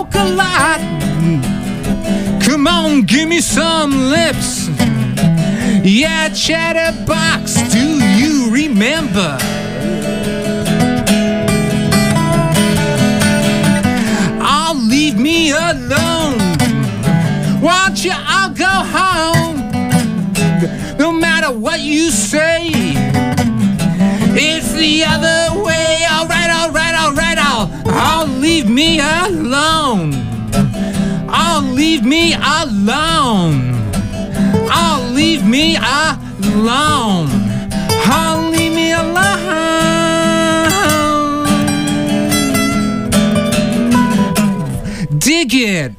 smoke a lot. Come on, give me some lips. Yeah, Chatterbox, do you remember? Oh, leave me alone. Won't you all go home? No matter what you say, it's the other way. All right, all right, all right. I'll leave me alone. I'll leave me alone. I'll leave me alone. I'll leave me alone. Dig it.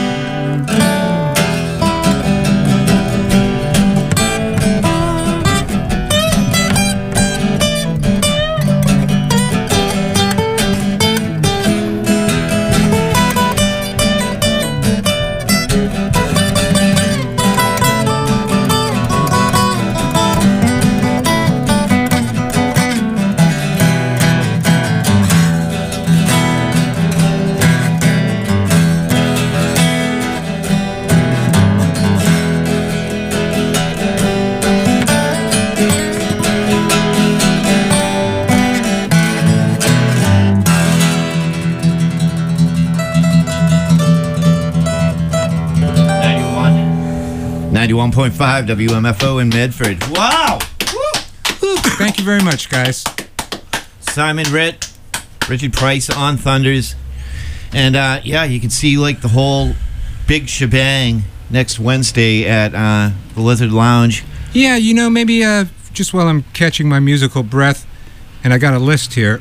.5 WMFO in Medford. Wow! Woo. Thank you very much, guys. Simon Ritt, Richard Price on Thunders. And yeah, you can see like the whole big shebang next Wednesday at the Lizard Lounge. Yeah, you know, maybe just while I'm catching my musical breath, and I got a list here.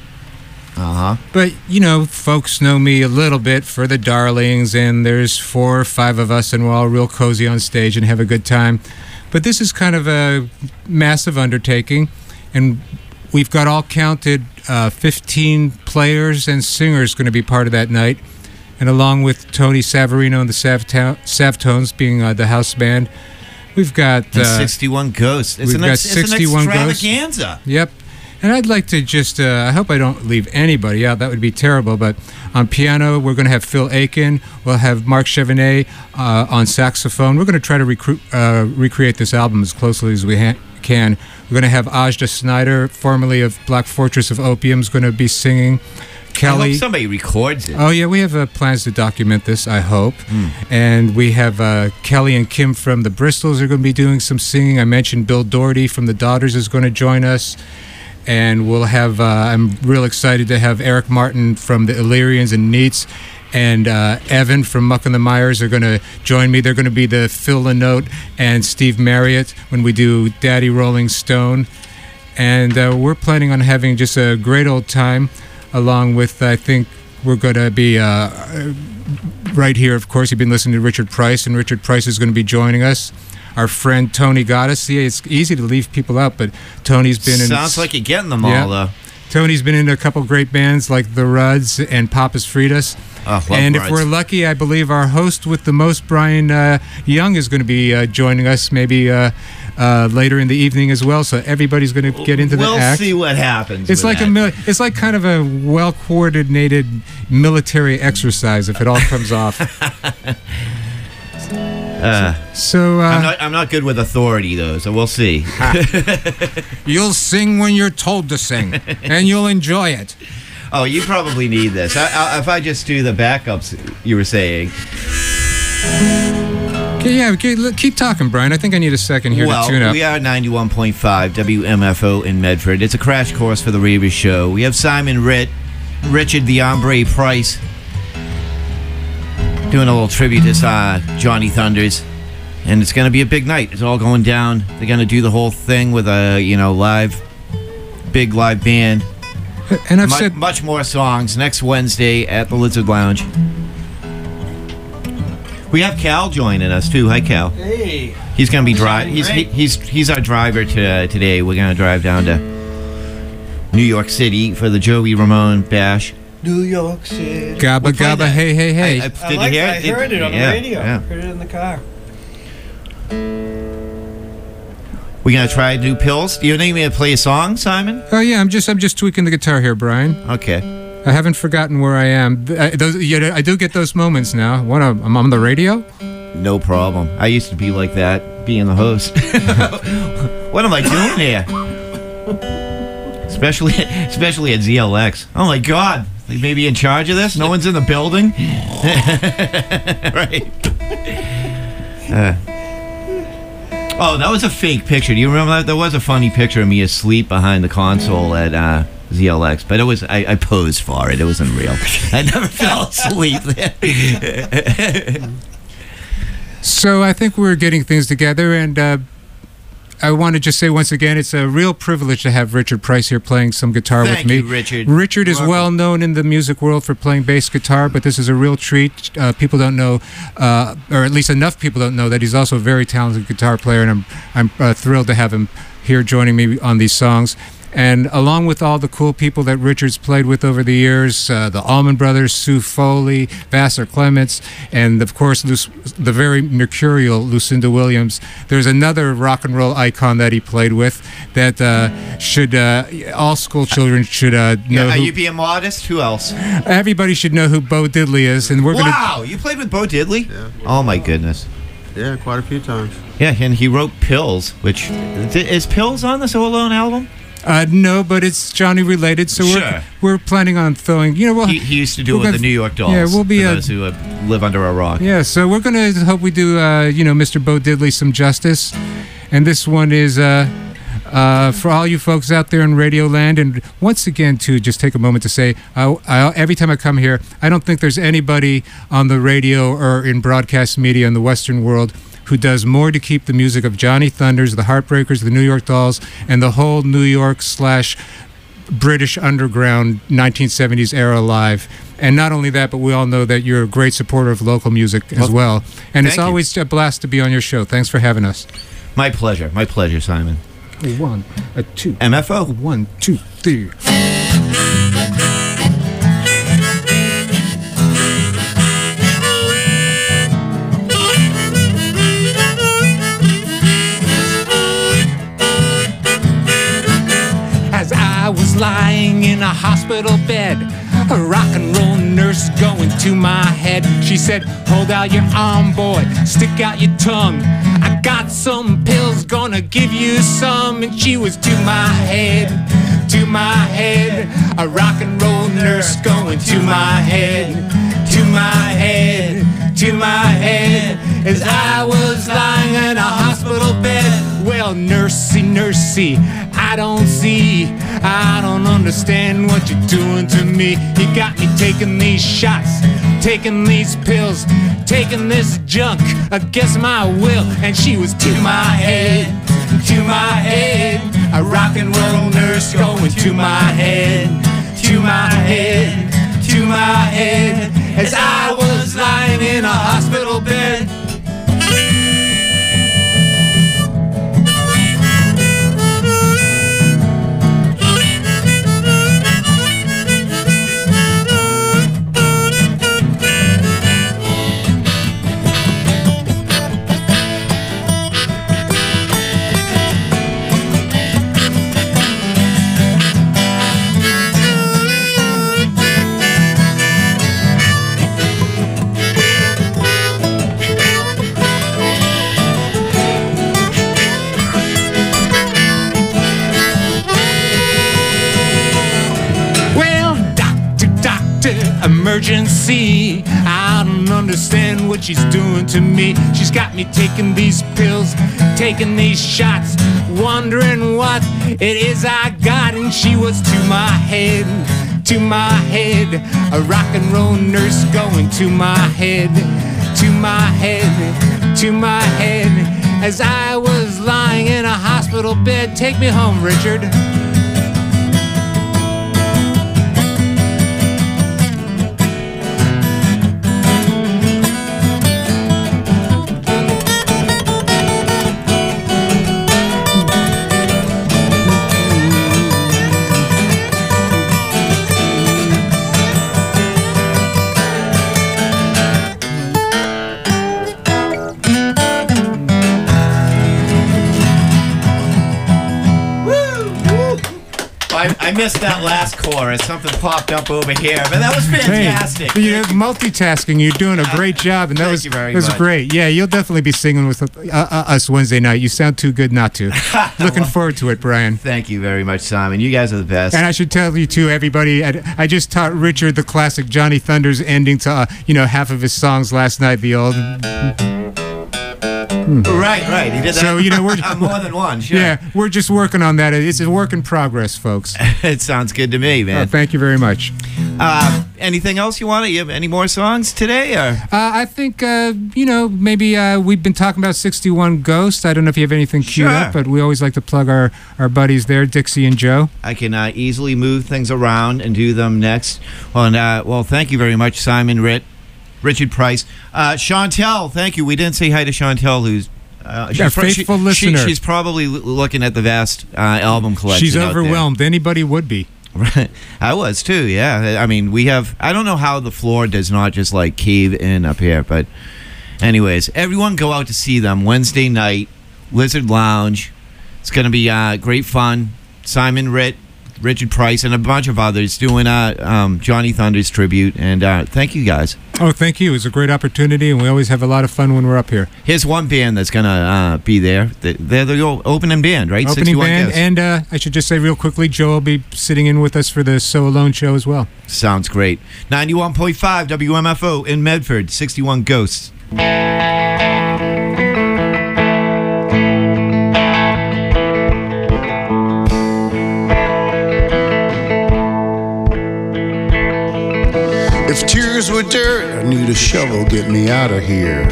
But, you know, folks know me a little bit for the Darlings, and there's 4 or 5 of us, and we're all real cozy on stage and have a good time. But this is kind of a massive undertaking, and we've got all counted 15 players and singers going to be part of that night. And along with Tony Savarino and the Savtones being the house band, we've got... 61 Ghosts. It's an extravaganza. Ghosts. Yep. And I'd like to just, I hope I don't leave anybody out. That would be terrible. But on piano, we're going to have Phil Aiken. We'll have Mark Chevenet on saxophone. We're going to try to recreate this album as closely as we can. We're going to have Ajda Snyder, formerly of Black Fortress of Opium, is going to be singing. Kelly. I hope somebody records it. Oh, yeah, we have plans to document this, I hope. And we have Kelly and Kim from the Bristols are going to be doing some singing. I mentioned Bill Doherty from the Daughters is going to join us. And we'll have, I'm real excited to have Eric Martin from the Illyrians and Neats, and Evan from Muck and the Myers are going to join me. They're going to be the Phil Lynott and Steve Marriott when we do Daddy Rolling Stone. And we're planning on having just a great old time, along with, I think, we're going to be right here, of course, you've been listening to Richard Price, and Richard Price is going to be joining us. Our friend Tony Goddess. Yeah, it's easy to leave people out, but Tony's been in... Sounds like you're getting them all, though. Tony's been in a couple great bands like The Ruds and Papas Fritas. And if we're lucky, I believe our host with the most, Brian Young, is going to be joining us maybe later in the evening as well. So everybody's going to get into the act. We'll see what happens. It's like it's like kind of a well-coordinated military exercise if it all comes off. I'm not good with authority, though, so we'll see. You'll sing when you're told to sing, and you'll enjoy it. Oh, you probably need this. If I just do the backups you were saying. Okay, keep talking, Brian. I think I need a second here to tune up. We are 91.5 WMFO in Medford. It's a crash course for the Reavers Show. We have Simon Ritt, Richard the Hombre Price, doing a little tribute to Johnny Thunders, and it's going to be a big night. It's all going down. They're going to do the whole thing with a big live band, and I've said much more songs next Wednesday at the Lizard Lounge. We have Cal joining us too. Hi, Cal. Hey. He's going to be driving. He's our driver today. We're going to drive down to New York City for the Joey Ramone Bash. New York City. Gabba gabba, hey, hey, hey. Did you hear it? I heard it on the radio. Yeah. Heard it in the car. We gonna try to do pills? Do you need me to play a song, Simon? Oh yeah, I'm just tweaking the guitar here, Brian. Okay. I haven't forgotten where I am. I do get those moments now. What, I'm on the radio? No problem. I used to be like that, being the host. What am I doing here? Especially at ZLX. Oh my God. They may be in charge of this? No one's in the building? Right. Oh, that was a fake picture. Do you remember that? There was a funny picture of me asleep behind the console at ZLX, but I posed for it. It wasn't real. I never fell asleep. So I think we're getting things together, and I want to just say once again, it's a real privilege to have Richard Price here playing some guitar with me. Thank you, Richard. Richard is well known in the music world for playing bass guitar, but this is a real treat. People don't know, or at least enough people don't know, that he's also a very talented guitar player, and I'm thrilled to have him here joining me on these songs. And along with all the cool people that Richard's played with over the years, the Allman Brothers, Sue Foley, Vassar Clements, and of course the very mercurial Lucinda Williams, there's another rock and roll icon that he played with that all school children should know. Are you being modest? Who else? Everybody should know who Bo Diddley is. And Wow, you played with Bo Diddley? Yeah. Oh my goodness. Yeah, quite a few times. Yeah, and he wrote Pills, which is Pills on the So Alone album? No, but it's Johnny related, so we're planning on throwing. He used to do it with the New York Dolls. Yeah, we'll be for those who live under a rock. Yeah, so we're gonna hope we do Mr. Bo Diddley some justice, and this one is for all you folks out there in Radio Land. And once again, to just take a moment to say, every time I come here, I don't think there's anybody on the radio or in broadcast media in the Western world who does more to keep the music of Johnny Thunders, the Heartbreakers, the New York Dolls, and the whole New York/British underground 1970s era alive. And not only that, but we all know that you're a great supporter of local music as well. And it's always a blast to be on your show. Thanks for having us. My pleasure, Simon. 1, 2. MFO. 1, 2, 3. I was lying in a hospital bed, a rock and roll nurse going to my head. She said, hold out your arm, boy, stick out your tongue. I got some pills, gonna give you some. And she was to my head, a rock and roll nurse going to my head, to my head, to my head. As I was lying in a hospital bed. Well, nursey, I don't see, I don't understand what you're doing to me. You got me taking these shots, taking these pills, taking this junk against my will. And she was to my head, a rock and roll nurse going to my head, to my head, to my head. As I was lying in a hospital bed. Emergency, I don't understand what she's doing to me. She's got me taking these pills, taking these shots, wondering what it is I got. And she was to my head, a rock and roll nurse going to my head, to my head, to my head. As I was lying in a hospital bed. Take me home, Richard. I missed that last chorus. Something popped up over here, but that was fantastic. Hey, you're multitasking. You're doing a great job, and that was great. Yeah, you'll definitely be singing with us Wednesday night. You sound too good not to. Looking forward to it, Brian. Thank you very much, Simon. You guys are the best. And I should tell you too, everybody. I just taught Richard the classic Johnny Thunders ending to half of his songs last night. The old. Right. He did that. So we're more than one. Sure. Yeah, we're just working on that. It's a work in progress, folks. It sounds good to me, man. Thank you very much. Anything else you want? You have any more songs today? Or? I think maybe we've been talking about 61 Ghost. I don't know if you have anything queued up, but we always like to plug our buddies there, Dixie and Joe. I can easily move things around and do them next. Well, thank you very much, Simon Richard Price. Chantel, thank you. We didn't say hi to Chantel, who's a faithful listener. She's probably looking at the vast album collection. She's overwhelmed. Anybody would be. Right. I was too, yeah. I mean, I don't know how the floor does not just like cave in up here, but anyways, everyone go out to see them Wednesday night, Lizard Lounge. It's going to be great fun. Simon Richard Price, and a bunch of others doing Johnny Thunders tribute. And thank you guys. Oh, thank you. It was a great opportunity, and we always have a lot of fun when we're up here. Here's one band that's going to be there. They're the opening band, right? Opening band, and I should just say real quickly, Joe will be sitting in with us for the So Alone show as well. Sounds great. 91.5 WMFO in Medford, 61 Ghosts. If tears were dirt, I need a shovel, get me out of here.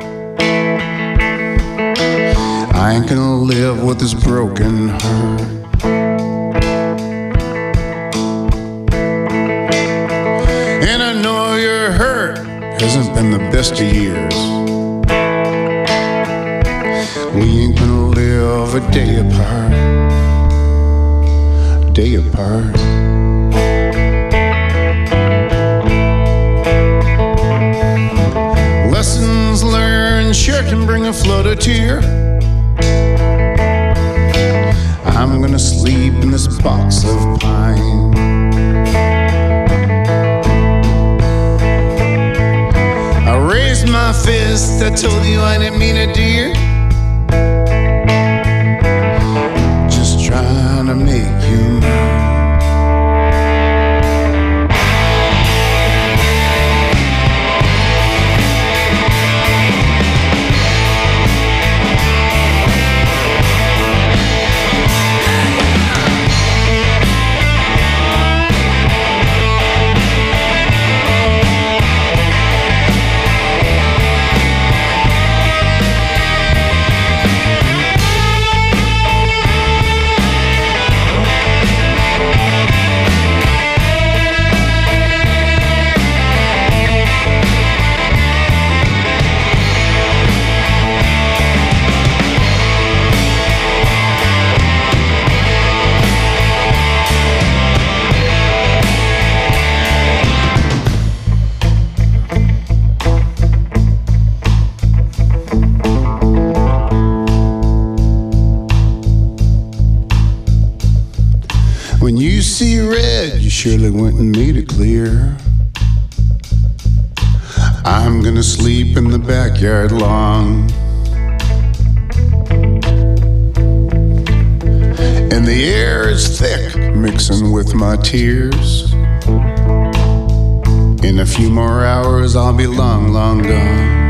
I ain't gonna live with this broken heart. And I know your hurt hasn't been the best of years. We ain't gonna live a day apart, day apart. Lessons learned sure can bring a flood of tear. I'm gonna sleep in this box of pine. I raised my fist, I told you I didn't mean it, dear. Just trying to make you mine. When you see red, you surely wouldn't need it clear. I'm gonna sleep in the backyard lawn. And the air is thick, mixing with my tears. In a few more hours, I'll be long, long gone.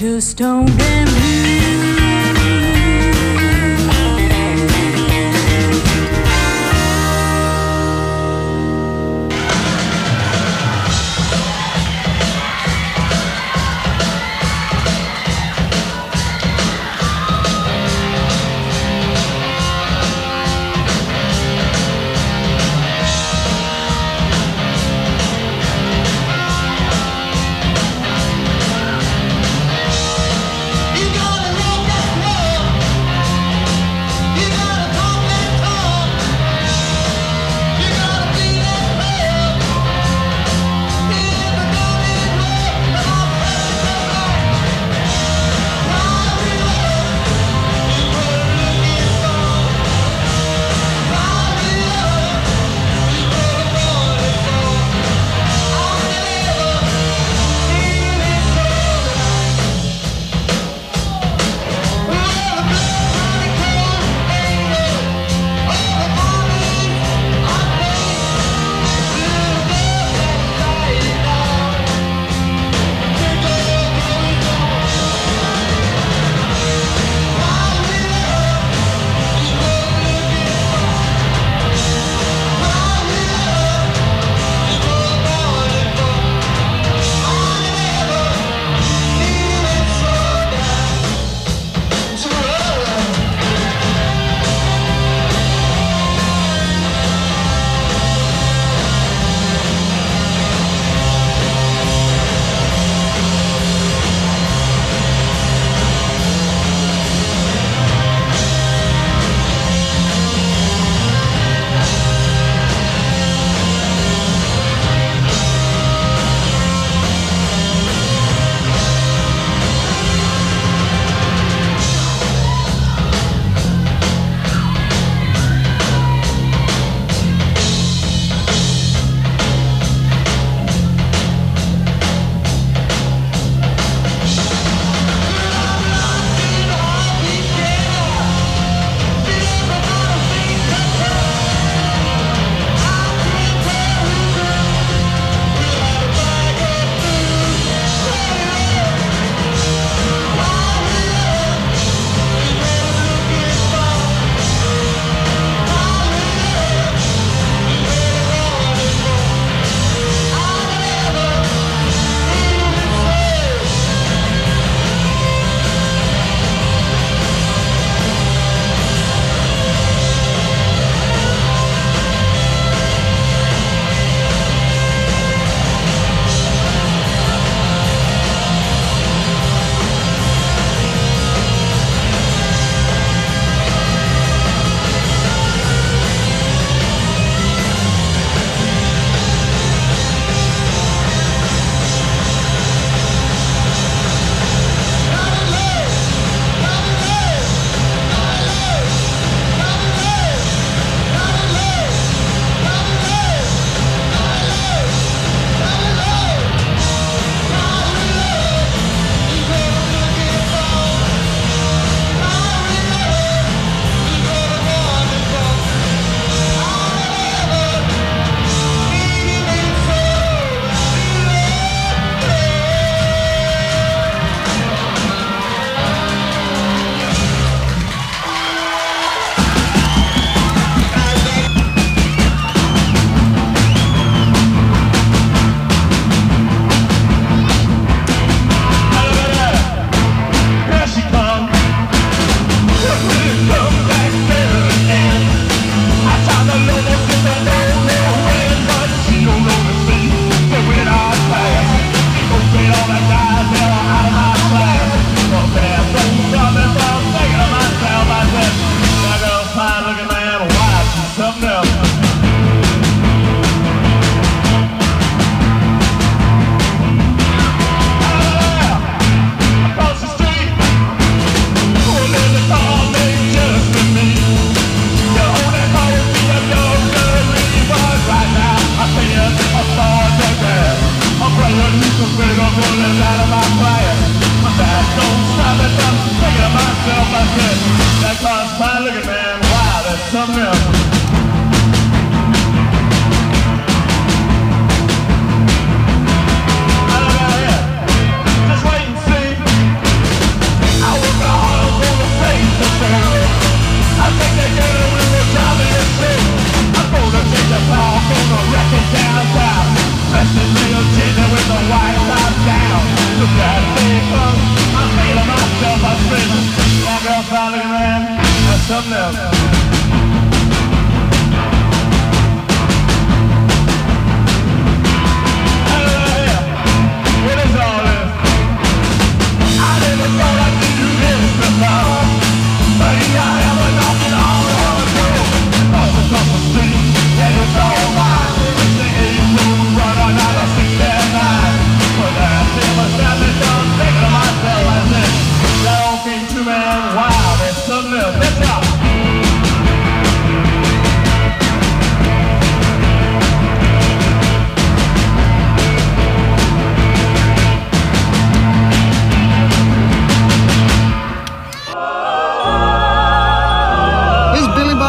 too stoned and blue. You gotta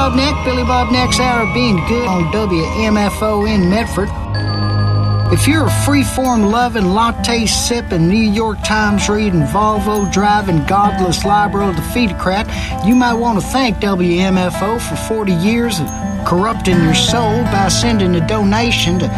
Bob Neck, Billy Bob Neck's Hour of Being Good on WMFO in Medford. If you're a free-form loving, latte sipping, New York Times reading, Volvo driving, godless liberal defeatocrat, you might want to thank WMFO for 40 years of corrupting your soul by sending a donation to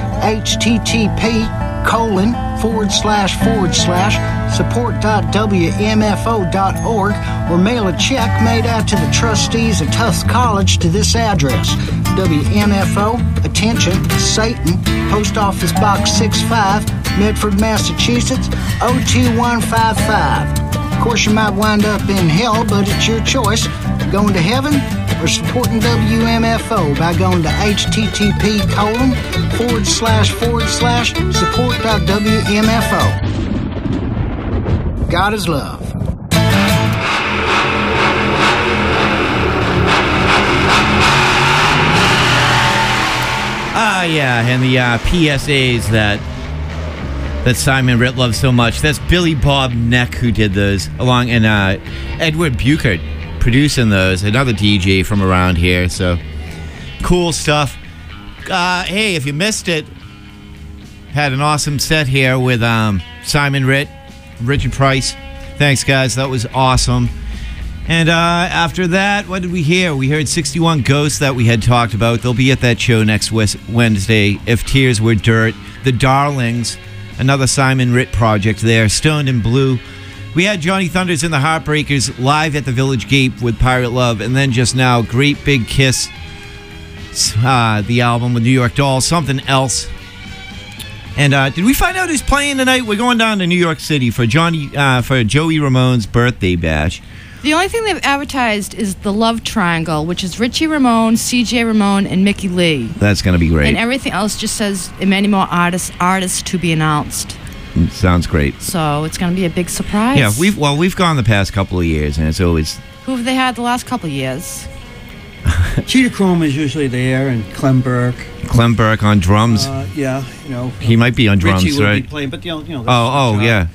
http://support.wmfo.org or mail a check made out to the trustees of Tufts College to this address. WMFO, attention, Satan, Post Office Box 65, Medford, Massachusetts, 02155. Of course, you might wind up in hell, but it's your choice. Going to heaven or supporting WMFO by going to http://support.wmfo. God is love. Yeah, and the PSAs that Simon Ritt loves so much. That's Billy Bob Neck who did those, along, and Edward Buchert producing those, another DJ from around here. So cool stuff. Hey, if you missed it, had an awesome set here with Simon Ritt, Richard Price. Thanks, guys. That was awesome. And after that, what did we hear? We heard 61 Ghosts that we had talked about. They'll be at that show next Wednesday. If Tears Were Dirt. The Darlings, another Simon Ritt project there. Stoned in Blue. We had Johnny Thunders and the Heartbreakers live at the Village Gate with Pirate Love. And then just now, Great Big Kiss, the album with New York Dolls, Something Else. And did we find out who's playing tonight? We're going down to New York City for Joey Ramone's birthday bash. The only thing they've advertised is the Love Triangle, which is Richie Ramone, CJ Ramone, and Mickey Lee. That's going to be great. And everything else just says many more artists to be announced. Sounds great. So it's going to be a big surprise. Yeah, we've gone the past couple of years, and it's always... Who have they had the last couple of years? Cheetah Chrome is usually there, and Clem Burke. Clem Burke on drums. Yeah, you know. He might be on drums, Richie right? Would be playing, but you know. Oh, yeah.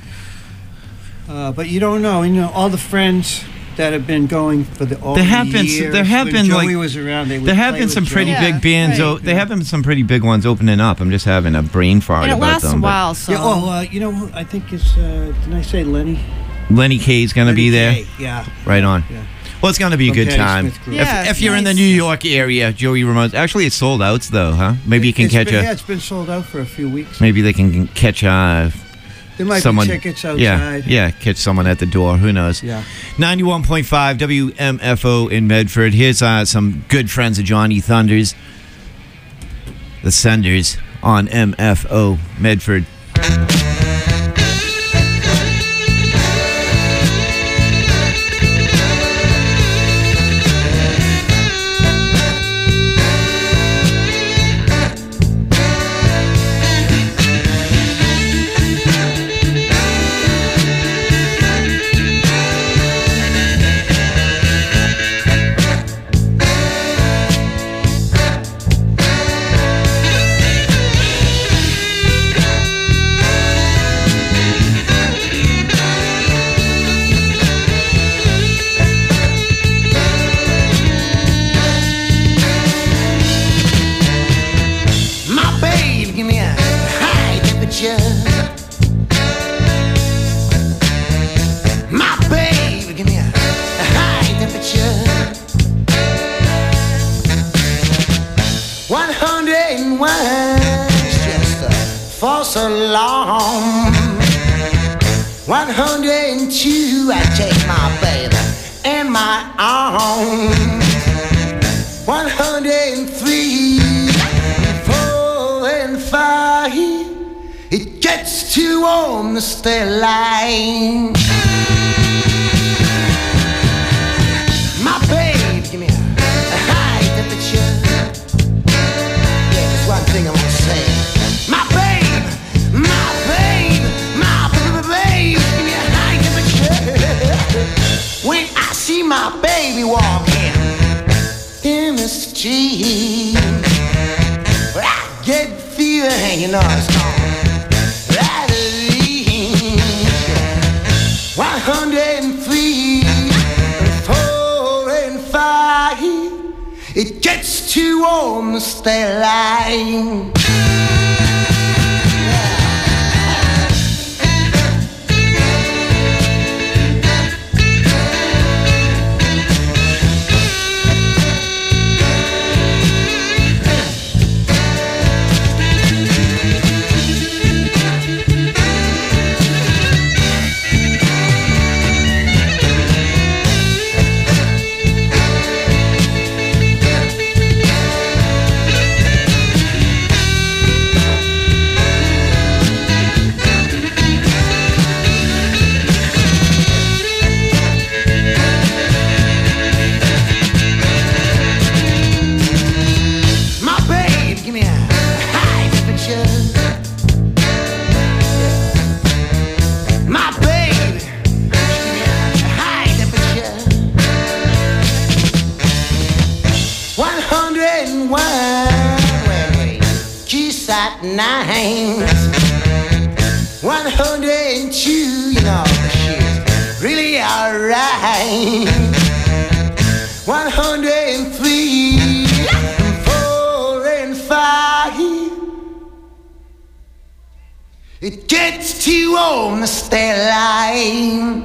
But you don't know. You know, all the friends that have been going for all the years. There have been Joey was around. There have been some pretty big bands. Right. There have been some pretty big ones opening up. I'm just having a brain fart And it about lasts them. a while, so... Yeah, you know, I think it's, didn't I say Lenny? Lenny Kaye's going to be there. Yeah. Right on. Yeah. Well, it's going to be a good Patty time. Smith Group. Yeah, If you're in the nice. New York area, Joey Ramone's. Actually, it's sold out, though, huh? Maybe you can catch Yeah, it's been sold out for a few weeks. Maybe they can catch There might someone. be tickets outside. Yeah, catch someone at the door. Who knows? Yeah. 91.5 WMFO in Medford. Here's some good friends of Johnny Thunders. The Senders on MFO Medford. So long. 102, I take my baby in my arms. 103, 4 and 5. It gets too warm to stay alive. My baby, give me a high temperature. Yeah, there's one thing I want to say. My baby. When I see my baby walking in the street, I get the fever hanging on his arm. 103, 4 and 5. It too warm to stay alive. Nines 102, you know, she's really alright. 103, 4 and 5. It gets too warm to stay alive.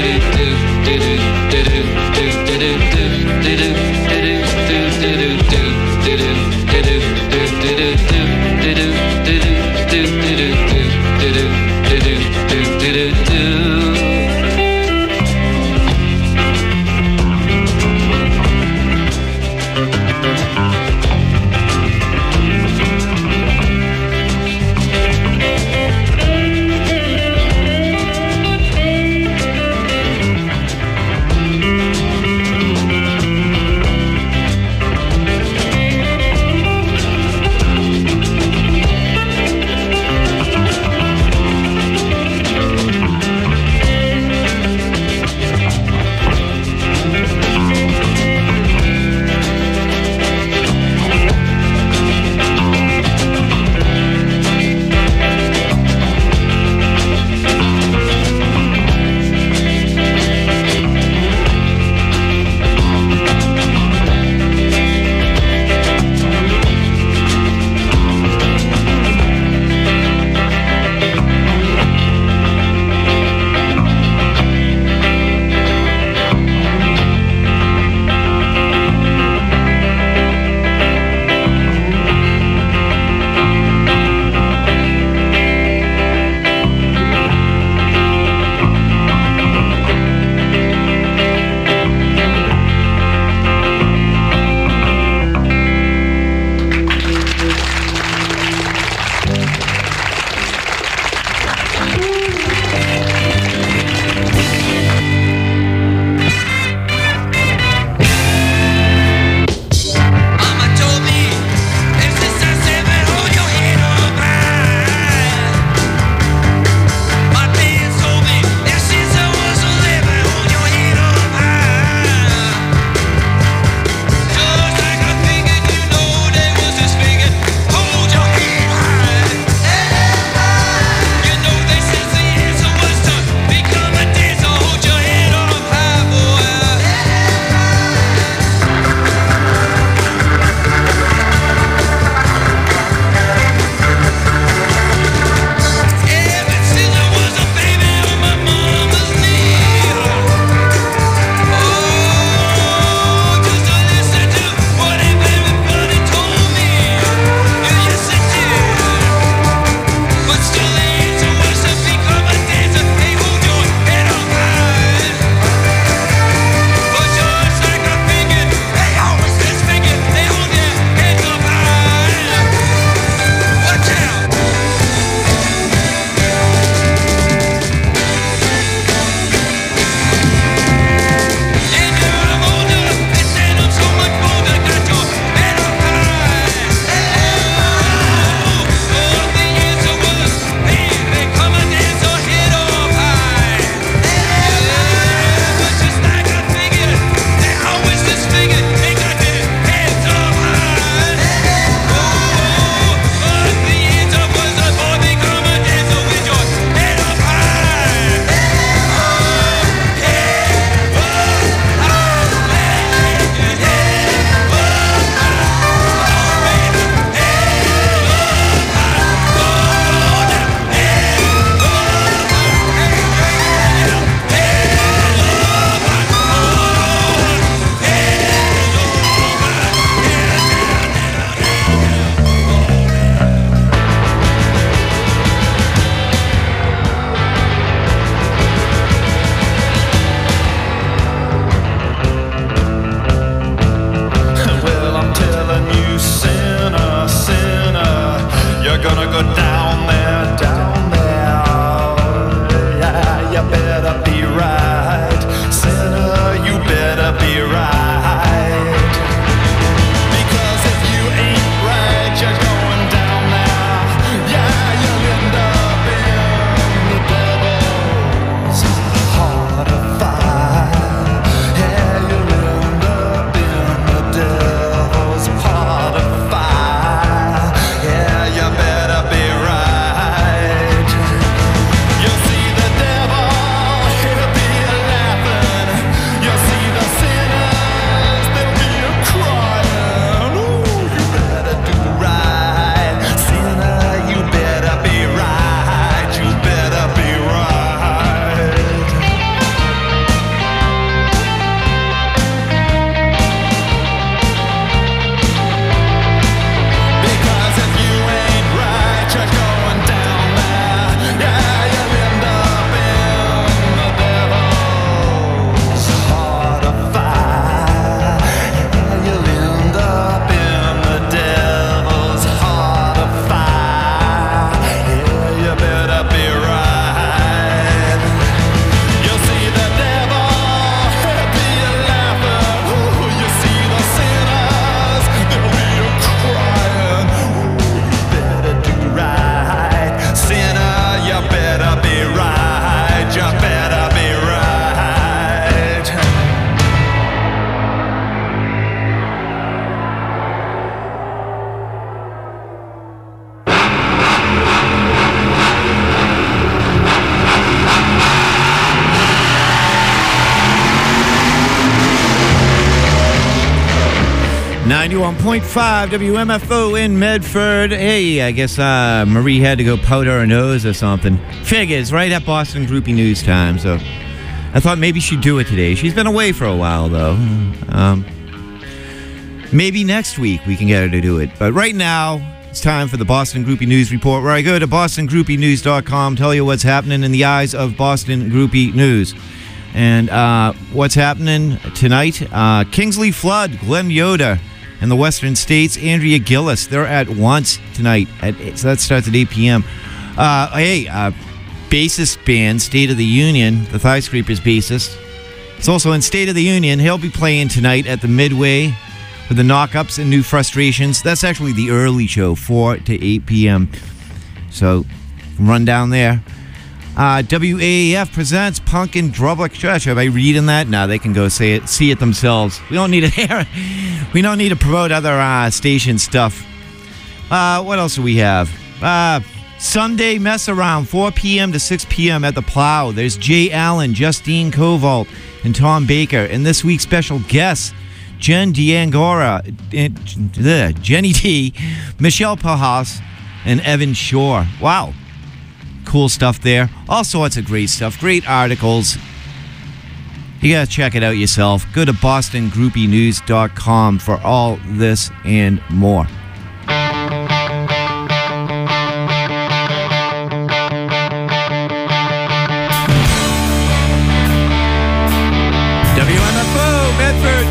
91.5 WMFO in Medford. Hey, I guess Marie had to go powder her nose or something. Figures, right at Boston Groupie News time. So I thought maybe she'd do it today. She's been away for a while, though. Maybe next week we can get her to do it. But right now, it's time for the Boston Groupie News Report, where I go to bostongroupinews.com, tell you what's happening in the eyes of Boston Groupie News. And what's happening tonight? Kingsley Flood, Glenn Yoder, and the Western States, Andrea Gillis. They're at Once tonight. So that starts at 8 p.m. Bassist band, State of the Union, the Thigh Scrapers bassist. It's also in State of the Union. He'll be playing tonight at the Midway with the Knockups and New Frustrations. That's actually the early show, 4 to 8 p.m. So run down there. WAAF presents Punk in Drublic Church. Am I reading that? No, they can go see it themselves. We don't need to we don't need to promote other station stuff. What else do we have? Sunday Mess Around, 4 p.m. to 6 p.m. at the Plow. There's Jay Allen, Justine Kovalt, and Tom Baker. And this week's special guests, Jen D'Angora, Jenny T, Michelle Pajas, and Evan Shore. Wow. Cool stuff there. All sorts of great stuff. Great articles. You gotta check it out yourself. Go to bostongroupinews.com for all this and more. WMFO, Medford.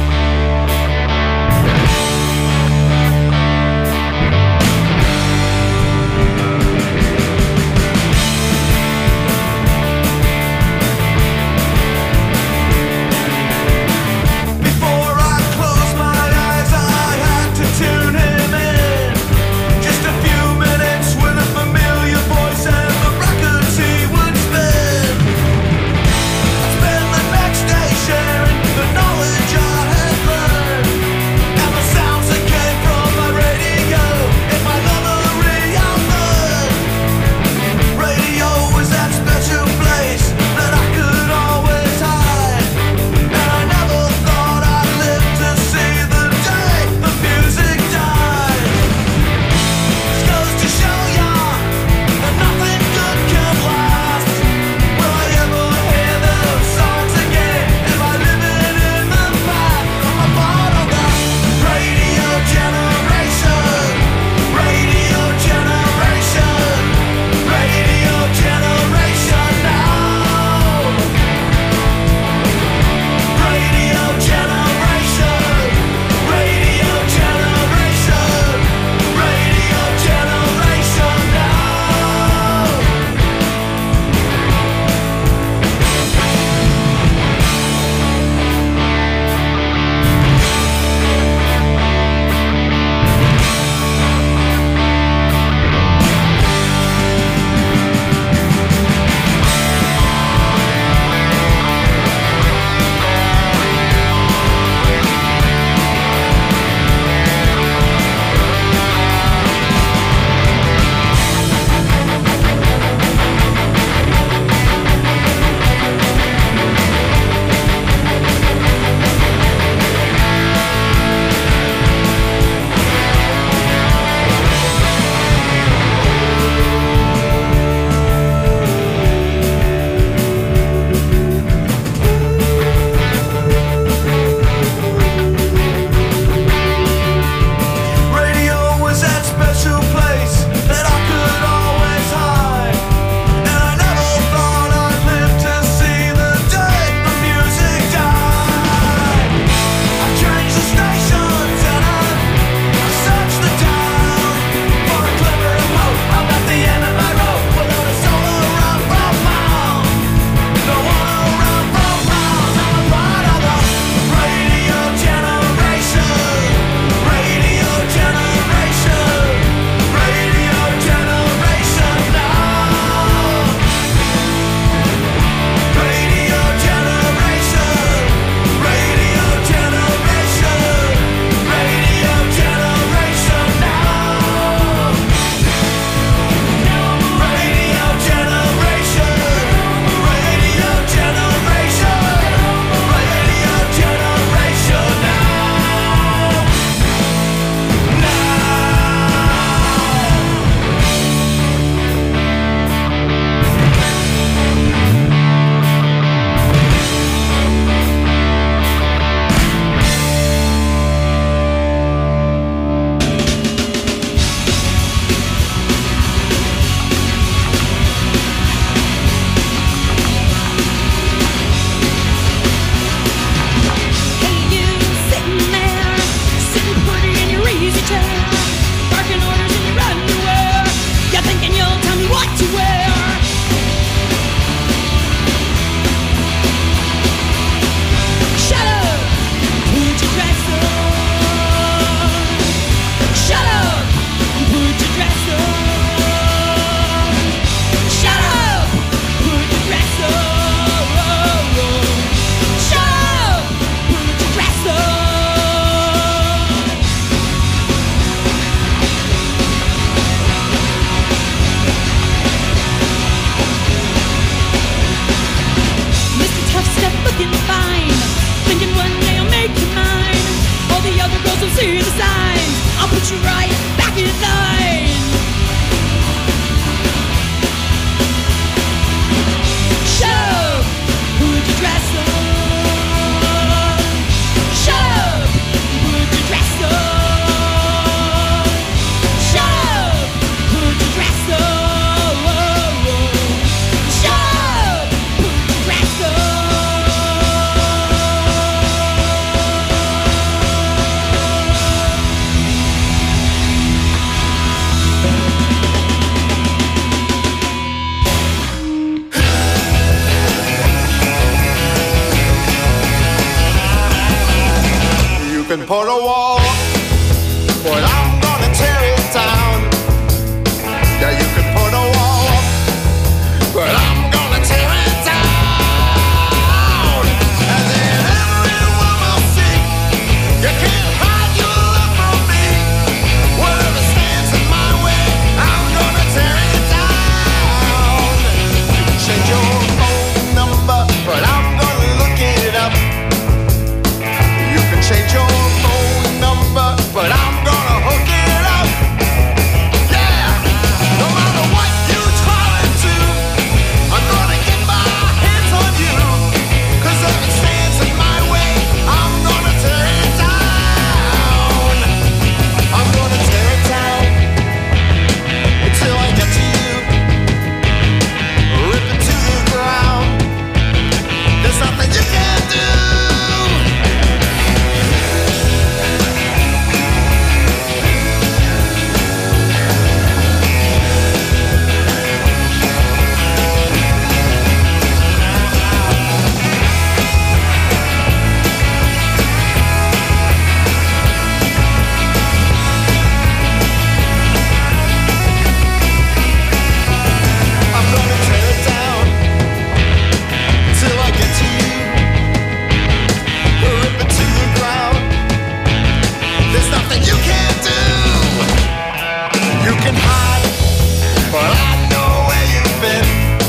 Before I close my eyes, I had to tune him in. put a wall, but I'm gonna tear it down. Yeah, you can put a wall, but I'm gonna tear it down. And then everyone will see you can't hide your love from me. Whatever stands in my way, I'm gonna tear it down. You can change your phone number, but I'm gonna look it up. You can change your phone number, but I'm gonna hook it up. Yeah, no matter what you try to do, I'm gonna get my hands on you. 'Cause if it stands in my way, I'm gonna tear it down. I'm gonna tear it down until I get to you. Rip it to the ground. There's nothing you can do. I'm gonna tear it down till I get to you. Rip it to the ground. There's nothing you can't do. You can hide, but I know where you've been.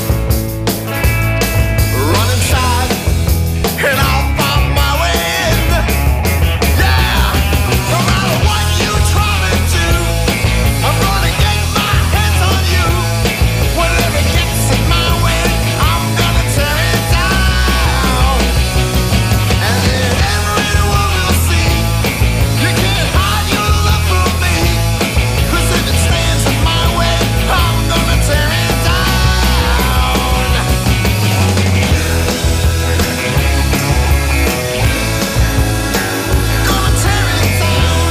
Run inside, and I'll find my way in. Yeah, no matter what you try to do, I'm gonna get my hands on you. Whatever gets in my way, I'm gonna tear it down. And then everyone will see you can't hide your love from me. 'Cause if it stands in my way, I'm gonna tear it down. Gonna tear it down.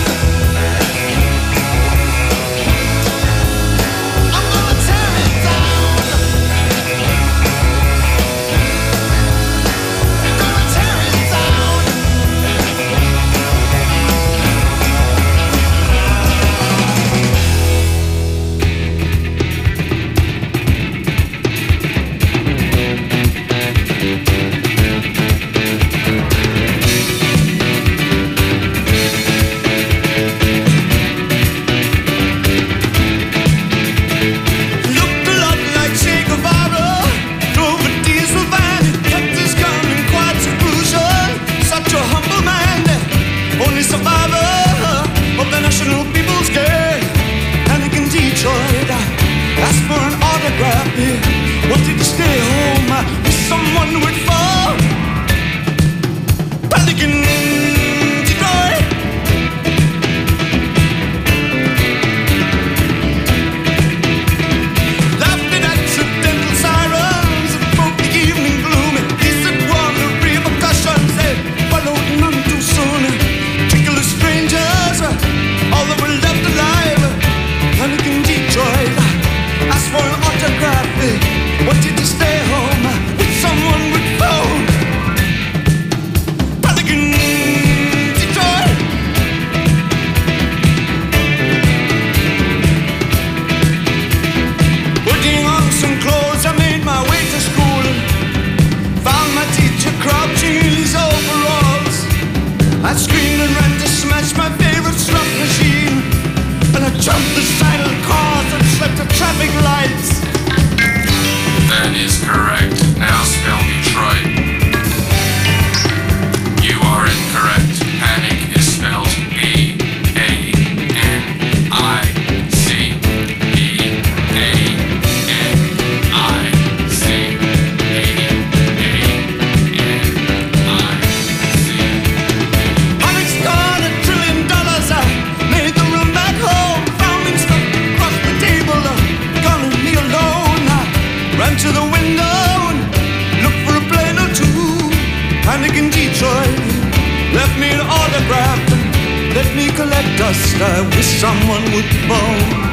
I'm gonna tear it down. Gonna tear it down. Looked a lot like Che Guevara. Drove a diesel van, kept his gun in quiet seclusion. Such a humble man, only survivor of the National People's Gang. Panic in Detroit, asked for an autograph. He wanted to stay home with someone would fall. Panic in Detroit. Laughed at accidental sirens and broke the evening gloom. He said, "One the repercussions, they followed none too soon." Trickle of strangers, all that were left alive. Panic in Detroit, asked for an autograph. They wanted to stay home with someone with phone. Panic in Detroit. Putting on some clothes, I made my way to school. Found my teacher crouching in his overalls. I screamed and ran to smash my favorite slot machine. And I jumped the side of the cars and slept at traffic lights. That is correct. Now spell Detroit. You are incorrect. Panic is spelled P-A-N-I-C. P-A-N-I-C. Panic's got $1 trillion. I made the run back home. Found him stuck across the table, gone and me alone. I ran to the window and looked for a plane or two. Panic in Detroit left me an autograph and let me collect dust. I wish someone would phone.